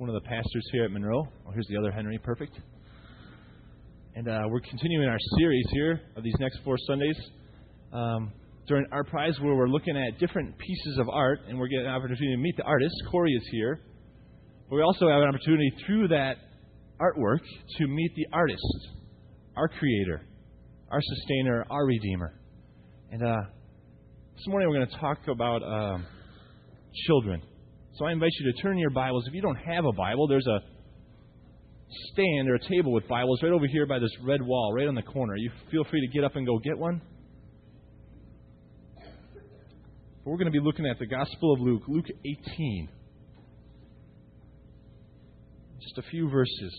one of the pastors here at Monroe. Oh, here's the other Henry. Perfect. And we're continuing our series here of these next 4 Sundays during Art Prize, where we're looking at different pieces of art, and we're getting an opportunity to meet the artist. Corey is here. But we also have an opportunity through that artwork to meet the artist, our creator, our sustainer, our redeemer. And this morning we're going to talk about children. So I invite you to turn your Bibles. If you don't have a Bible, there's a stand or a table with Bibles right over here by this red wall, right on the corner. You feel free to get up and go get one. But we're going to be looking at the Gospel of Luke, Luke 18. Just a few verses.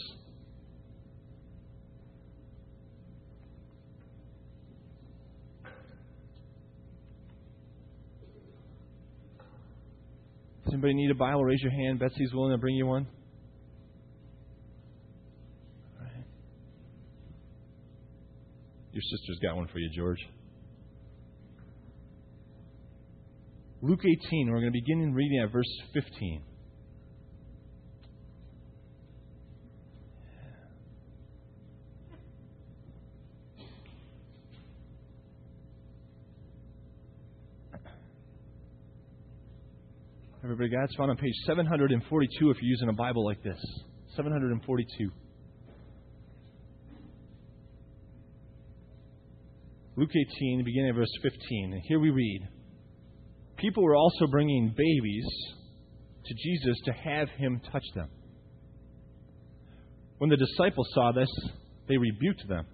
Does anybody need a Bible? Raise your hand. Betsy's willing to bring you one. All right. Your sister's got one for you, George. Luke 18, we're going to begin reading at verse 15. Everybody got it? It's found on page 742 if you're using a Bible like this. 742. Luke 18, beginning at verse 15. And here we read, people were also bringing babies to Jesus to have him touch them. When the disciples saw this, they rebuked them.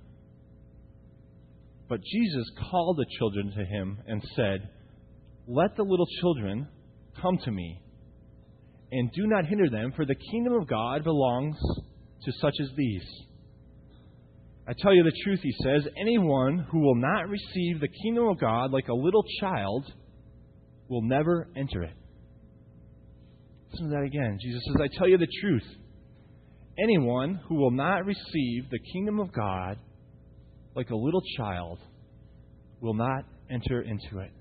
But Jesus called the children to him and said, let the little children come to me, and do not hinder them, for the kingdom of God belongs to such as these. I tell you the truth, he says, anyone who will not receive the kingdom of God like a little child will never enter it. Listen to that again. Jesus says, I tell you the truth. Anyone who will not receive the kingdom of God like a little child will not enter into it.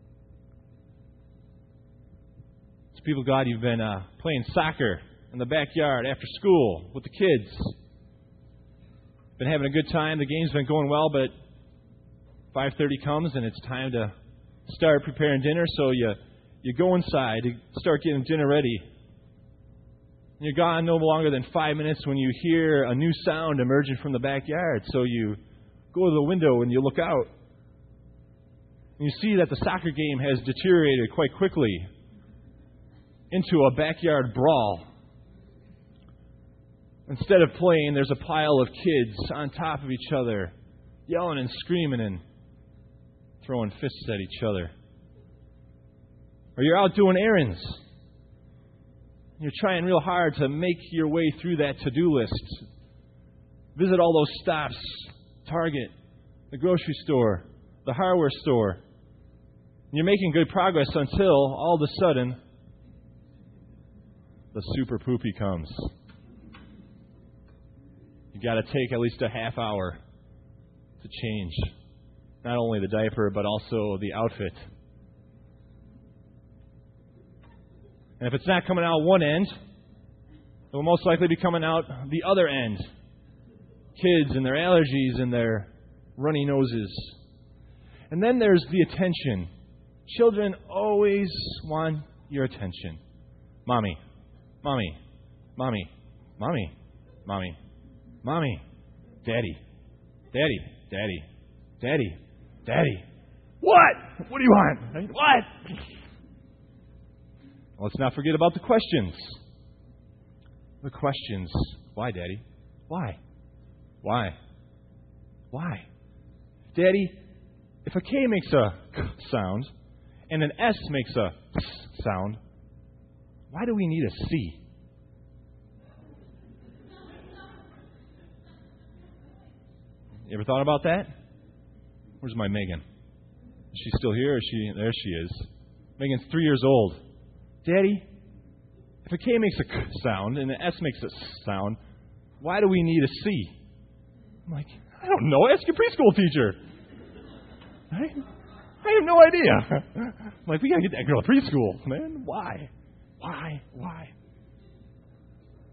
People of God, you've been playing soccer in the backyard after school with the kids. Been having a good time. The game's been going well, but 5:30 comes and it's time to start preparing dinner. So you go inside to start getting dinner ready. And you're gone no longer than 5 minutes when you hear a new sound emerging from the backyard. So you go to the window and you look out. And you see that the soccer game has deteriorated quite quickly into a backyard brawl. Instead of playing, there's a pile of kids on top of each other, yelling and screaming and throwing fists at each other. Or you're out doing errands. You're trying real hard to make your way through that to-do list. Visit all those stops, Target, the grocery store, the hardware store. And you're making good progress until all of a sudden the super poopy comes. You got to take at least a half hour to change not only the diaper but also the outfit. And if it's not coming out one end, it will most likely be coming out the other end. Kids and their allergies and their runny noses. And then there's the attention. Children always want your attention. Mommy. Mommy, mommy, mommy, mommy, mommy, daddy, daddy, daddy, daddy, daddy. What? What do you want? What? Let's not forget about the questions. The questions. Why, Daddy? Why? Why? Why? Daddy, if a K makes a K sound and an S makes a S sound, why do we need a C? You ever thought about that? Where's my Megan? Is she still here? Or is she? There she is. Megan's 3 years old. Daddy, if a K makes a K sound and an S makes a S sound, why do we need a C? I'm like, I don't know. Ask your preschool teacher. Right? I have no idea. I'm like, we got to get that girl to preschool, man. Why?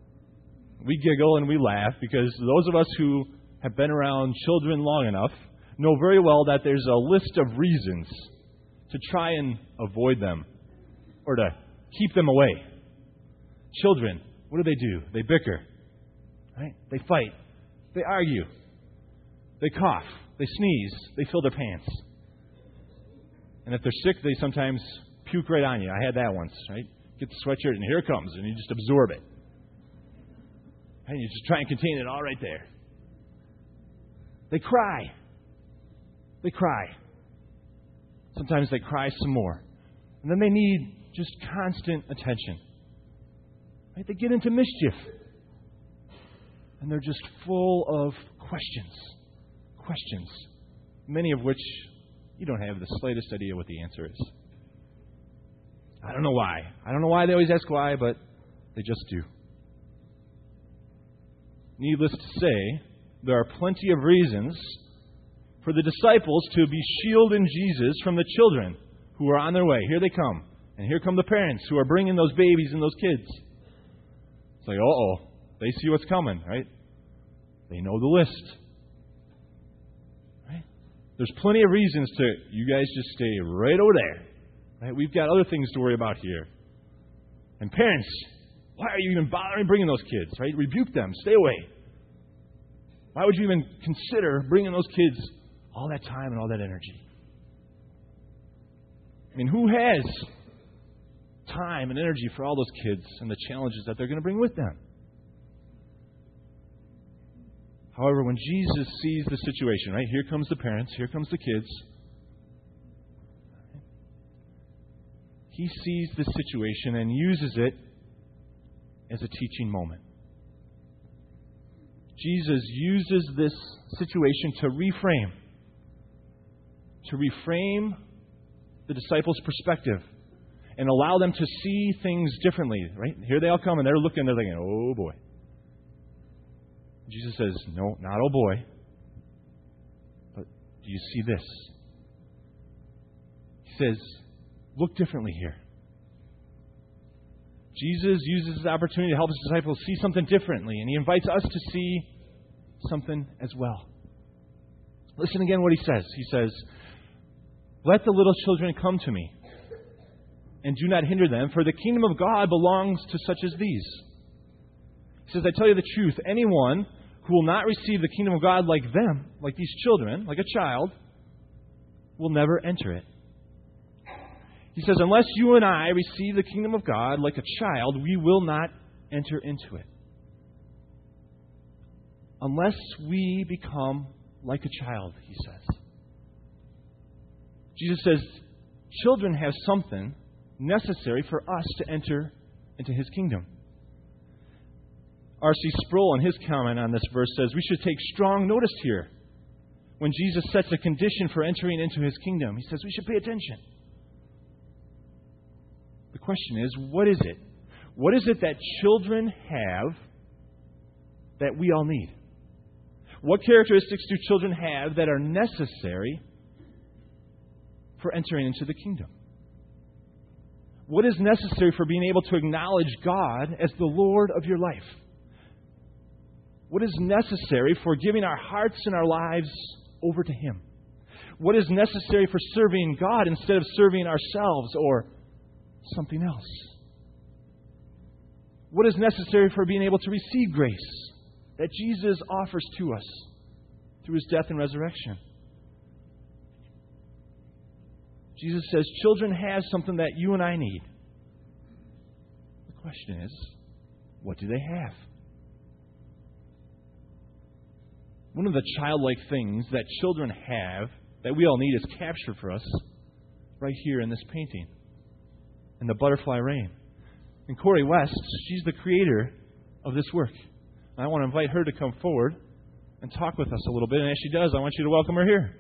we giggle and we laugh because those of us who have been around children long enough know very well that there's a list of reasons to try and avoid them or to keep them away. Children, what do? They bicker, right? They fight. They argue. They cough. They sneeze. They fill their pants. And if they're sick, they sometimes puke right on you. I had that once, right? Get the sweatshirt, and here it comes, and you just absorb it. And you just try and contain it all right there. They cry. They cry. Sometimes they cry some more. And then they need just constant attention. Right? They get into mischief. And they're just full of questions. Questions. Many of which you don't have the slightest idea what the answer is. I don't know why. I don't know why they always ask why, but they just do. Needless to say, there are plenty of reasons for the disciples to be shielding Jesus from the children who are on their way. Here they come. And here come the parents who are bringing those babies and those kids. It's like, uh-oh. They see what's coming, right? They know the list. Right? There's plenty of reasons to, you guys just stay right over there. Right? We've got other things to worry about here. And parents, why are you even bothering bringing those kids? Right? Rebuke them. Stay away. Why would you even consider bringing those kids all that time and all that energy? I mean, who has time and energy for all those kids and the challenges that they're going to bring with them? However, when Jesus sees the situation, right? Here comes the parents, here comes the kids. He sees the situation and uses it as a teaching moment. Jesus uses this situation to reframe the disciples' perspective and allow them to see things differently, right? Here they all come and they're looking, they're thinking, oh boy. Jesus says, no, not oh boy, but do you see this? He says, look differently here. Jesus uses this opportunity to help his disciples see something differently, and he invites us to see something as well. Listen again what he says. He says, let the little children come to me, and do not hinder them, for the kingdom of God belongs to such as these. He says, I tell you the truth, anyone who will not receive the kingdom of God like them, like these children, like a child, will never enter it. He says, unless you and I receive the kingdom of God like a child, we will not enter into it. Unless we become like a child, he says. Jesus says, children have something necessary for us to enter into his kingdom. R.C. Sproul, in his comment on this verse, says, we should take strong notice here. When Jesus sets a condition for entering into his kingdom, he says we should pay attention. The question is, what is it? What is it that children have that we all need? What characteristics do children have that are necessary for entering into the kingdom? What is necessary for being able to acknowledge God as the Lord of your life? What is necessary for giving our hearts and our lives over to him? What is necessary for serving God instead of serving ourselves or something else? What is necessary for being able to receive grace that Jesus offers to us through his death and resurrection? Jesus says children have something that you and I need. The question is, what do they have? One of the childlike things that children have that we all need is captured for us right here in this painting. In the butterfly rain. And Corey West, she's the creator of this work. And I want to invite her to come forward and talk with us a little bit. And as she does, I want you to welcome her here.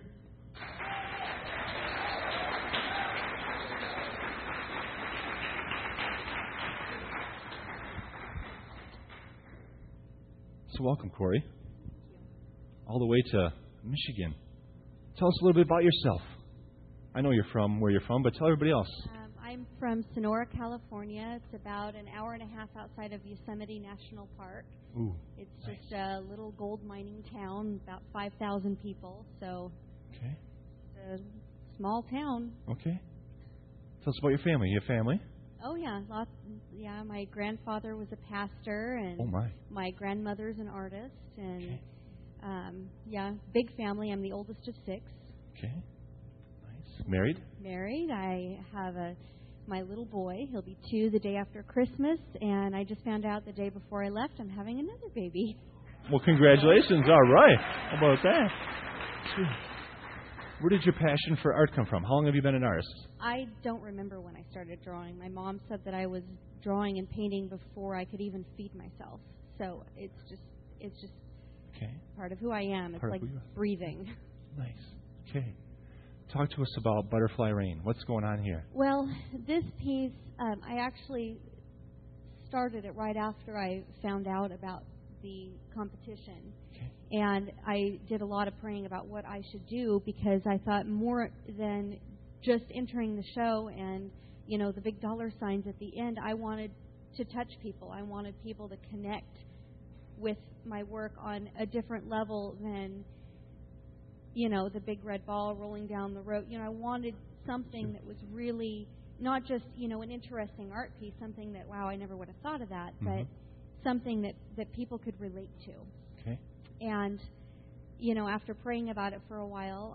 So welcome, Corey. All the way to Michigan. Tell us a little bit about yourself. I know you're from where you're from, but tell everybody else. I'm from Sonora, California. It's about an hour and a half outside of Yosemite National Park. Ooh, it's nice. just a little gold mining town, about 5,000 people. So Okay. it's a small town. Okay. Tell us about your family. You have family? Oh, yeah. Lots. Yeah, my grandfather was a pastor, and Oh, my. my grandmother's an artist. And, Okay. yeah, big family. I'm the oldest of 6. Okay. Nice. Married? Married. I have my little boy. He'll be 2 the day after Christmas, and I just found out the day before I left I'm having another baby. Well, congratulations. All right. How about that? Sweet. Where did your passion for art come from? How long have you been an artist? I don't remember when I started drawing. My mom said that I was drawing and painting before I could even feed myself. So it's just Okay. part of who I am. It's Part of like who you are. breathing. Nice. Okay. Talk to us about Butterfly Rain. What's going on here? Well, this piece, I actually started it right after I found out about the competition. Okay. And I did a lot of praying about what I should do, because I thought more than just entering the show and, you know, the big dollar signs at the end, I wanted to touch people. I wanted people to connect with my work on a different level than, you know, the big red ball rolling down the road. You know, I wanted something that was really not just, you know, an interesting art piece, something that, wow, I never would have thought of that, but something that people could relate to. Okay. And, you know, after praying about it for a while,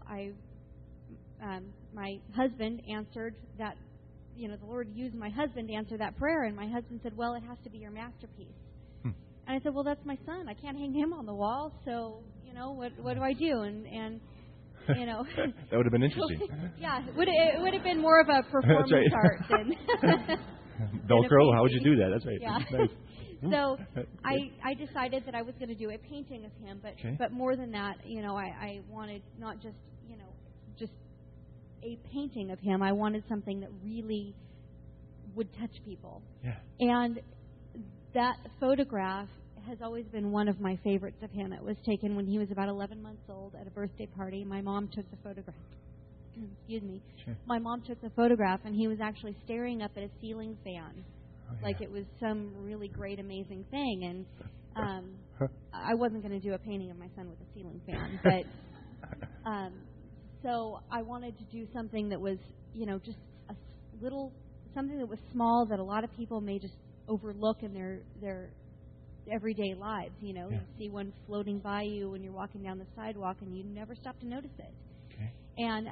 my husband answered that, you know, the Lord used my husband to answer that prayer, and my husband said, well, it has to be your masterpiece. And I said, well, that's my son. I can't hang him on the wall, so, you know, what do I do? And you know. That would have been interesting. Yeah, it would have been more of a performance right. art than Velcro? How would you do that? That's right. Yeah. Nice. So I decided that I was going to do a painting of him, but more than that, you know, I wanted not just, you know, just a painting of him. I wanted something that really would touch people. Yeah. And that photograph has always been one of my favorites of him. It was taken when he was about 11 months old at a birthday party. My mom took the photograph. Excuse me. Sure. My mom took the photograph, and he was actually staring up at a ceiling fan. Oh, yeah. Like it was some really great, amazing thing. And I wasn't going to do a painting of my son with a ceiling fan, but so I wanted to do something that was, you know, just a little, something that was small that a lot of people may just overlook in their everyday lives. You know, you see one floating by you when you're walking down the sidewalk, and you never stop to notice it. Okay. And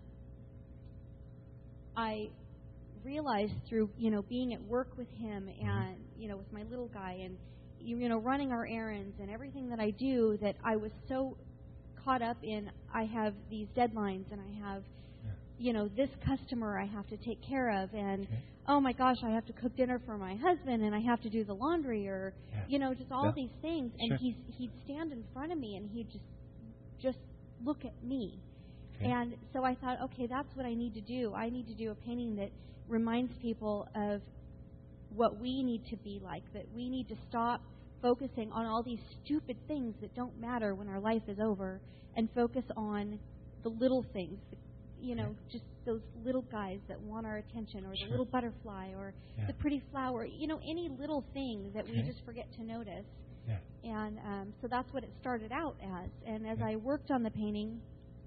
I realized through, you know, being at work with him and, you know, with my little guy and, you know, running our errands and everything that I do, that I was so caught up in, I have these deadlines and I have, you know, this customer I have to take care of, and oh my gosh, I have to cook dinner for my husband, and I have to do the laundry, or you know, just all these things. And he'd stand in front of me and he'd just look at me. And so I thought, okay, that's what I need to do. I need to do a painting that reminds people of what we need to be like, that we need to stop focusing on all these stupid things that don't matter when our life is over, and focus on the little things, you know, just those little guys that want our attention, or the little butterfly, or the pretty flower, you know, any little thing that we just forget to notice. And so that's what it started out as. And as I worked on the painting,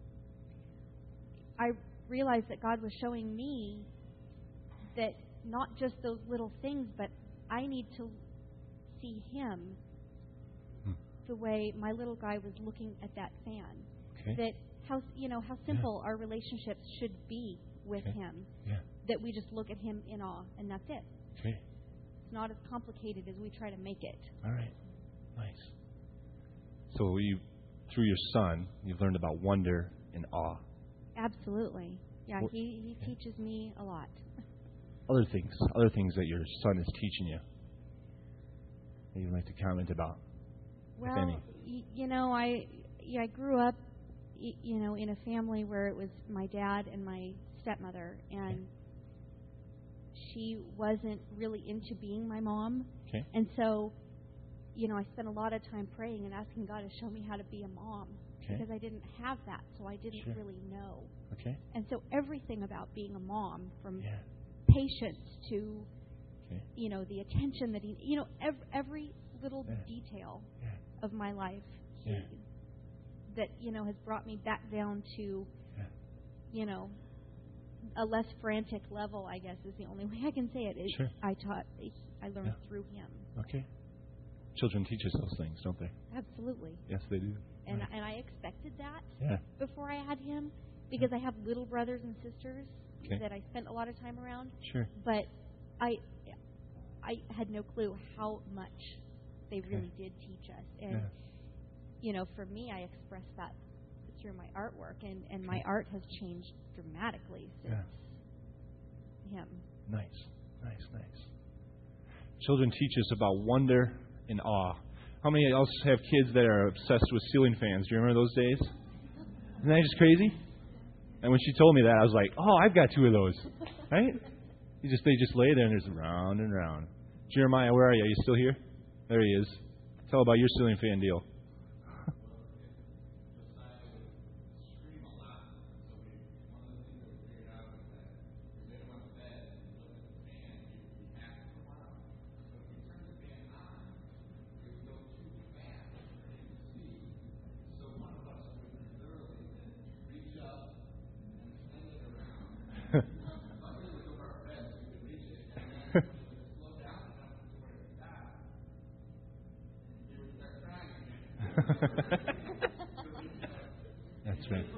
I realized that God was showing me that not just those little things, but I need to see him the way my little guy was looking at that fan. That how simple our relationships should be with him. That we just look at him in awe, and that's it. It's not as complicated as we try to make it. All right. Nice. So you, through your son, you've learned about wonder and awe. Absolutely. Yeah, he teaches me a lot. Other things that your son is teaching you that you'd like to comment about? Well, you know, I grew up, you know, in a family where it was my dad and my stepmother, and she wasn't really into being my mom. And so, you know, I spent a lot of time praying and asking God to show me how to be a mom, because I didn't have that, so I didn't really know. And so everything about being a mom, from patience to, Okay. the attention that he, every little detail of my life that, has brought me back down to, a less frantic level, I guess, is the only way I can say it. Sure. I learned through him. Okay. Children teach us those things, don't they? Absolutely. Yes, they do. And Right. and I expected that Yeah. before I had him, because I have little brothers and sisters Okay. that I spent a lot of time around. Sure. But I had no clue how much they really did teach us. And for me, I expressed that through my artwork, and my art has changed dramatically since him. Nice. Children teach us about wonder and awe. How many else have kids that are obsessed with ceiling fans? Do you remember those days? Isn't that just crazy? And when she told me that, I was like, oh, I've got 2 of those. Right? They just lay there and there's round and round. Jeremiah, where are you? Are you still here? There he is. Tell about your ceiling fan deal. That's right.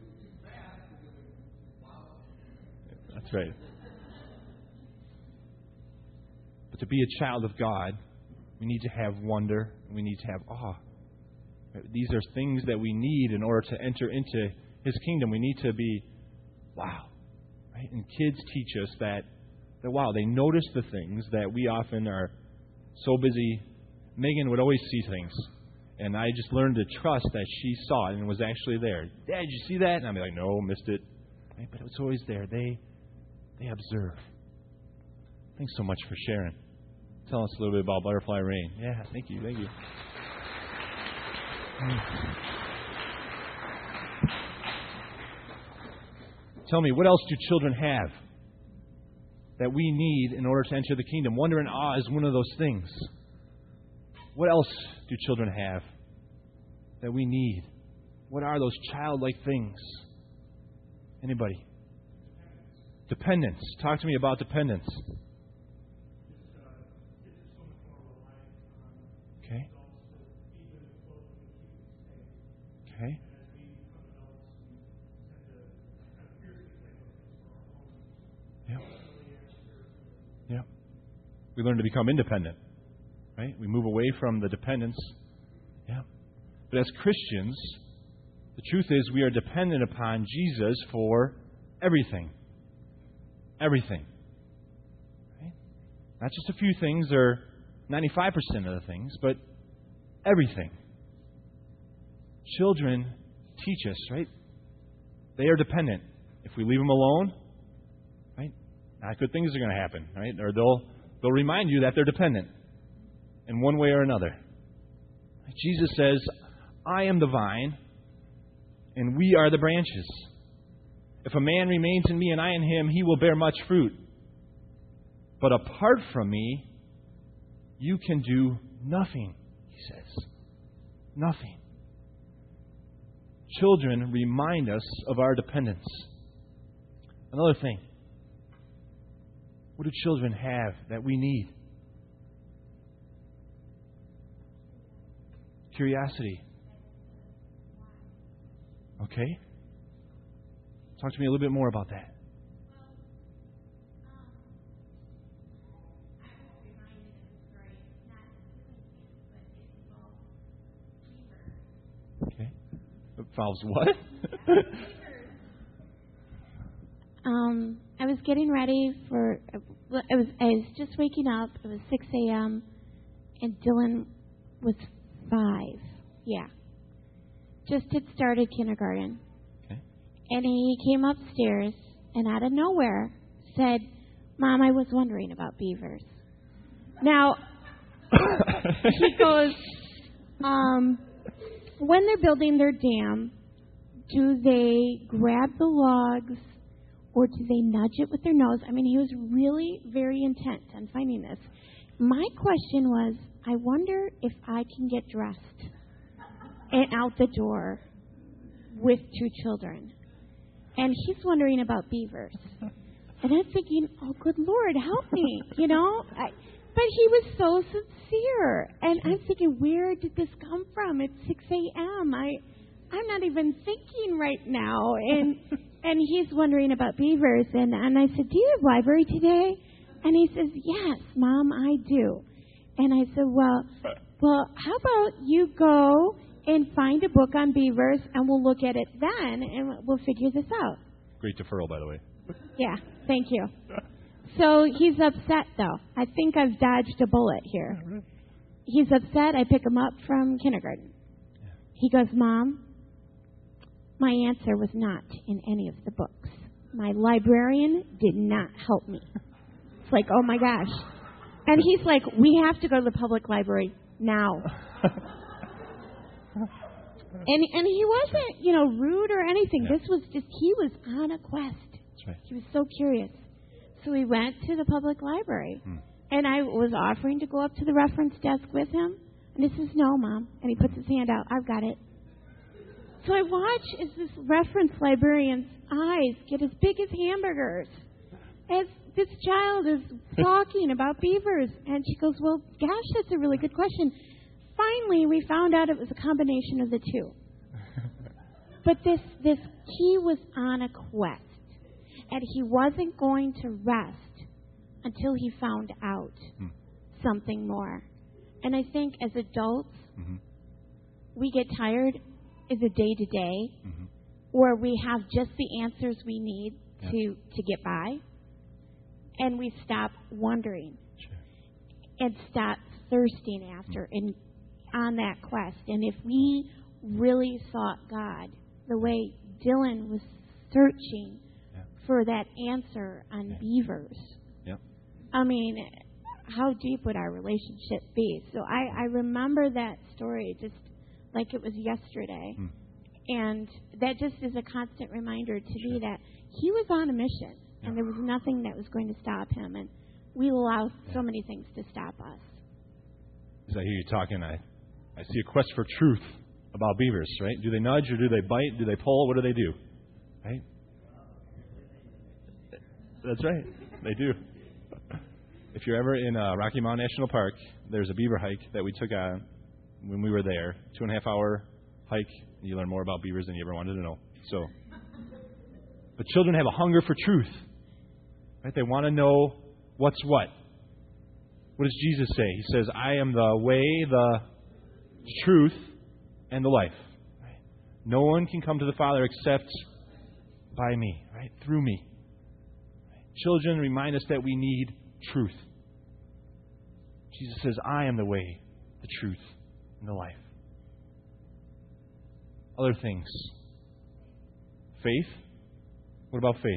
That's right. But to be a child of God, we need to have wonder, and we need to have awe. These are things that we need in order to enter into His kingdom. We need to be, wow. Right? And kids teach us that wow, they notice the things that we often are so busy. Megan would always see things. And I just learned to trust that she saw it and was actually there. Dad, did you see that? And I'd be like, no, missed it. Right? But it was always there. They observe. Thanks so much for sharing. Tell us a little bit about Butterfly Rain. Yeah, thank you. Tell me, what else do children have that we need in order to enter the kingdom? Wonder and awe is one of those things. What else do children have that we need? What are those childlike things? Anybody? Dependence. Talk to me about dependence. Okay. Okay. Yep. We learn to become independent. Right? We move away from the dependence. Yeah. But as Christians, the truth is we are dependent upon Jesus for everything. Everything. Right? Not just a few things or 95% of the things, but everything. Children teach us, right? They are dependent. If we leave them alone, right? Not good things are going to happen, right? Or they'll remind you that they're dependent in one way or another. Jesus says, I am the vine, and we are the branches. If a man remains in me and I in him, he will bear much fruit. But apart from me, you can do nothing, he says. Nothing. Children remind us of our dependence. Another thing. What do children have that we need? Curiosity. Okay. Talk to me a little bit more about that. Okay. It involves what? I was getting ready for. I was just waking up. It was 6 a.m. and Dylan was 5. Yeah. Just had started kindergarten. Okay. And he came upstairs and out of nowhere said, Mom, I was wondering about beavers. Now, he goes, when they're building their dam, do they grab the logs or do they nudge it with their nose? I mean, he was really very intent on finding this. My question was, I wonder if I can get dressed and out the door with 2 children. And he's wondering about beavers. And I'm thinking, oh, good Lord, help me, you know? But he was so sincere. And I'm thinking, where did this come from? It's 6 a.m. I'm not even thinking right now. And he's wondering about beavers. And I said, do you have library today? And he says, yes, Mom, I do. And I said, well, how about you go and find a book on beavers, and we'll look at it then, and we'll figure this out. Great deferral, by the way. Yeah, thank you. So he's upset, though. I think I've dodged a bullet here. He's upset. I pick him up from kindergarten. He goes, Mom, my answer was not in any of the books. My librarian did not help me. It's like, oh, my gosh. And he's like, we have to go to the public library now. And he wasn't, rude or anything. Yeah. This was just, he was on a quest. That's right. He was so curious. So we went to the public library. And I was offering to go up to the reference desk with him. And he says, no, Mom. And he puts his hand out. I've got it. So I watch as this reference librarian's eyes get as big as hamburgers as this child is talking about beavers. And she goes, well, gosh, that's a really good question. Finally, we found out it was a combination of the two. But he was on a quest. And he wasn't going to rest until he found out something more. And I think as adults, we get tired as a day-to-day, or we have just the answers we need to get by. And we stop wondering and stop thirsting after and on that quest. And if we really sought God the way Dylan was searching for that answer on beavers, I mean, how deep would our relationship be? So I remember that story just like it was yesterday. And that just is a constant reminder to me that he was on a mission. And there was nothing that was going to stop him. And we allow so many things to stop us. As I hear you talking, I see a quest for truth about beavers, right? Do they nudge or do they bite? Do they pull? What do they do? Right? That's right. They do. If you're ever in Rocky Mountain National Park, there's a beaver hike that we took on when we were there. 2.5-hour hike. And you learn more about beavers than you ever wanted to know. So, but children have a hunger for truth. Right? They want to know what's what. What does Jesus say? He says, I am the way, the truth, and the life. Right? No one can come to the Father except by me, right? Through me. Right? Children remind us that we need truth. Jesus says, I am the way, the truth, and the life. Other things. Faith. What about faith?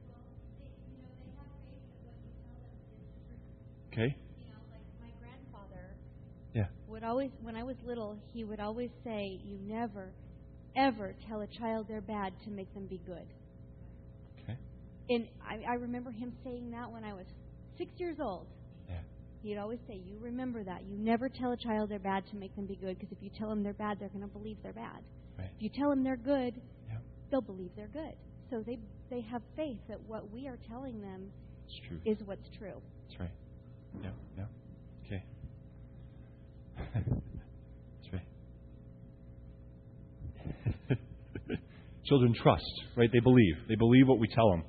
Okay. My grandfather Yeah. would always, when I was little, he would always say, you never, ever tell a child they're bad to make them be good. Okay. And I remember him saying that when I was 6 years old. Yeah. He'd always say, you remember that. You never tell a child they're bad to make them be good, because if you tell them they're bad, they're going to believe they're bad. Right. If you tell them they're good, Yeah. they'll believe they're good. So they have faith that what we are telling them It's true. is what's true. That's right. Yeah. Yeah. Okay. That's right. Children trust, right? They believe. They believe what we tell them.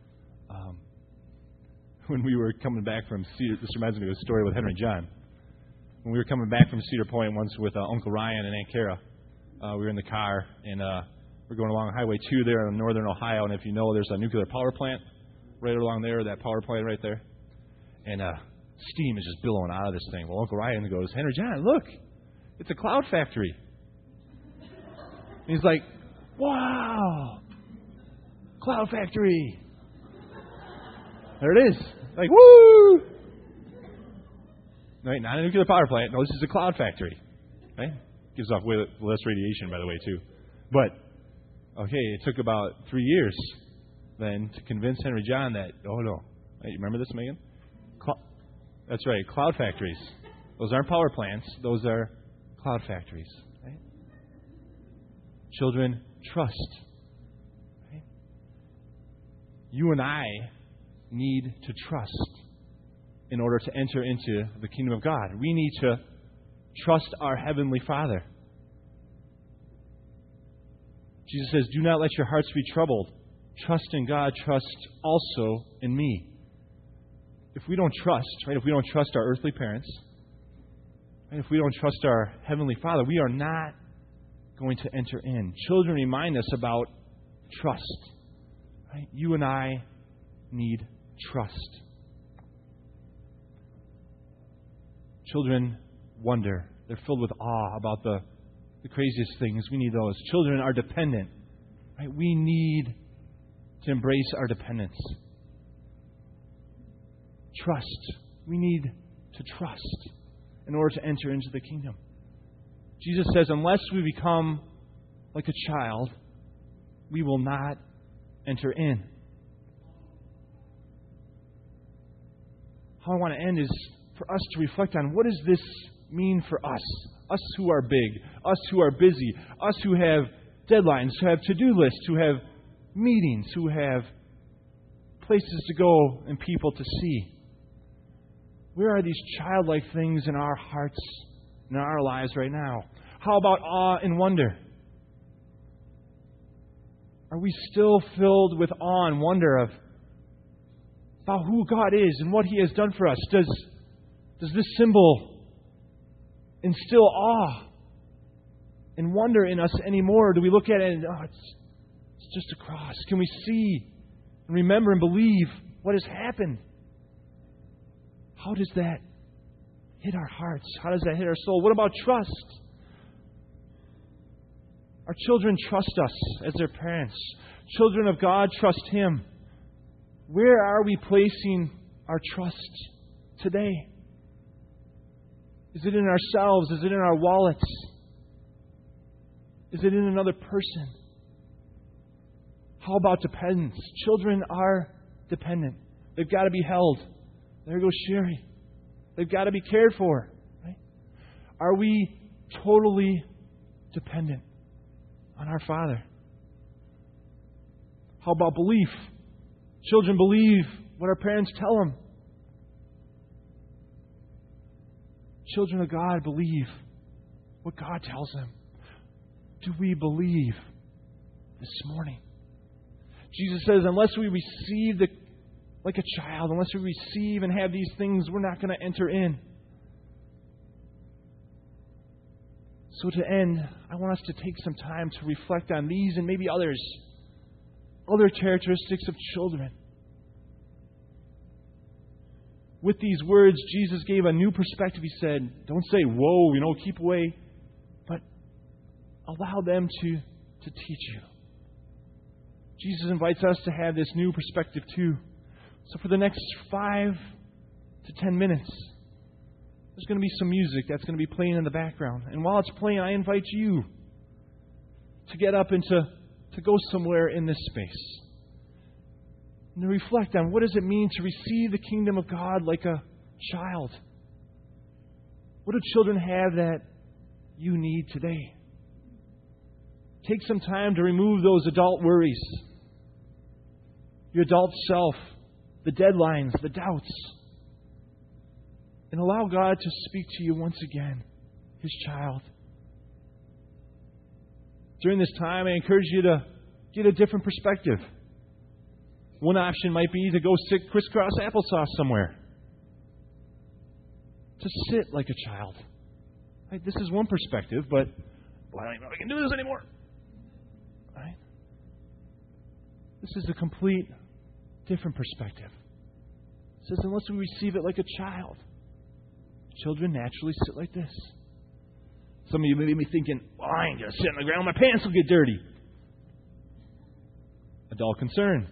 When we were coming back from Cedar, this reminds me of a story with Henry John. When we were coming back from Cedar Point once with Uncle Ryan and Aunt Kara, we were in the car, and we're going along Highway 2 there in northern Ohio, and if you know, there's a nuclear power plant right along there, that power plant right there. And steam is just billowing out of this thing. Well, Uncle Ryan goes, Henry John, look, it's a cloud factory. And he's like, wow, cloud factory. There it is. Like, woo! Right, not a nuclear power plant. No, this is a cloud factory. Right? Gives off way less radiation, by the way, too. But, okay, it took about 3 years then to convince Henry John that, oh no. Hey, you remember this, Megan? That's right, cloud factories. Those aren't power plants. Those are cloud factories. Right? Children, trust. Right? You and I need to trust in order to enter into the kingdom of God. We need to trust our Heavenly Father. Jesus says, do not let your hearts be troubled. Trust in God, trust also in me. If we don't trust, right, if we don't trust our earthly parents, right, if we don't trust our Heavenly Father, we are not going to enter in. Children remind us about trust. Right? You and I need trust. Children wonder. They're filled with awe about the craziest things. We need those. Children are dependent. Right? We need to embrace our dependence. Trust. We need to trust in order to enter into the kingdom. Jesus says, unless we become like a child, we will not enter in. How I want to end is for us to reflect on what does this mean for us? Us who are big, us who are busy, us who have deadlines, who have to-do lists, who have meetings, who have places to go and people to see. Where are these childlike things in our hearts, in our lives right now? How about awe and wonder? Are we still filled with awe and wonder about who God is and what He has done for us? Does this symbol instill awe and wonder in us anymore? Do we look at it and, it's just a cross? Can we see and remember and believe what has happened? How does that hit our hearts? How does that hit our soul? What about trust? Our children trust us as their parents. Children of God trust Him. Where are we placing our trust today? Is it in ourselves? Is it in our wallets? Is it in another person? How about dependence? Children are dependent. They've got to be held. There goes Sherry. They've got to be cared for. Right? Are we totally dependent on our Father? How about belief? Children believe what our parents tell them. Children of God believe what God tells them. Do we believe this morning? Jesus says, unless we receive like a child, unless we receive and have these things, we're not going to enter in. So to end, I want us to take some time to reflect on these and maybe others, other characteristics of children. With these words, Jesus gave a new perspective. He said, don't say, whoa, keep away, but allow them to teach you. Jesus invites us to have this new perspective too. So for the next 5 to 10 minutes, there's going to be some music that's going to be playing in the background. And while it's playing, I invite you to get up and to go somewhere in this space. And to reflect on what does it mean to receive the kingdom of God like a child? What do children have that you need today? Take some time to remove those adult worries, your adult self, the deadlines, the doubts, and allow God to speak to you once again, His child. During this time, I encourage you to get a different perspective. One option might be to go sit crisscross applesauce somewhere. To sit like a child. Right? This is one perspective, but I don't even know if I can do this anymore. Right? This is a complete different perspective. It says, unless we receive it like a child, children naturally sit like this. Some of you may be thinking, well, I ain't going to sit on the ground. My pants will get dirty. Adult concern.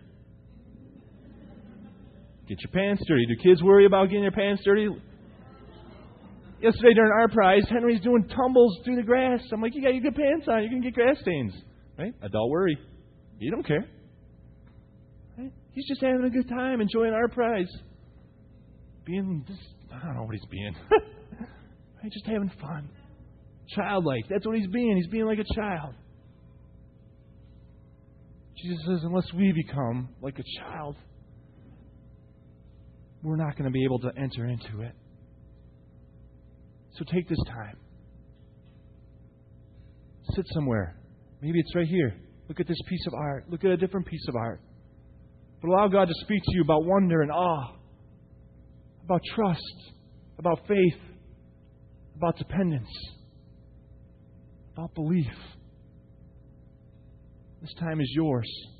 Get your pants dirty. Do kids worry about getting their pants dirty? Yesterday during our prize, Henry's doing tumbles through the grass. I'm like, you got your good pants on. You're going to get grass stains. Right? Adult worry. You don't care. Right? He's just having a good time, enjoying our prize. Being this, I don't know what he's being. He's just having fun. Childlike. That's what he's being. He's being like a child. Jesus says, unless we become like a child, we're not going to be able to enter into it. So take this time. Sit somewhere. Maybe it's right here. Look at this piece of art. Look at a different piece of art. But allow God to speak to you about wonder and awe, about trust, about faith, about dependence, about belief. This time is yours.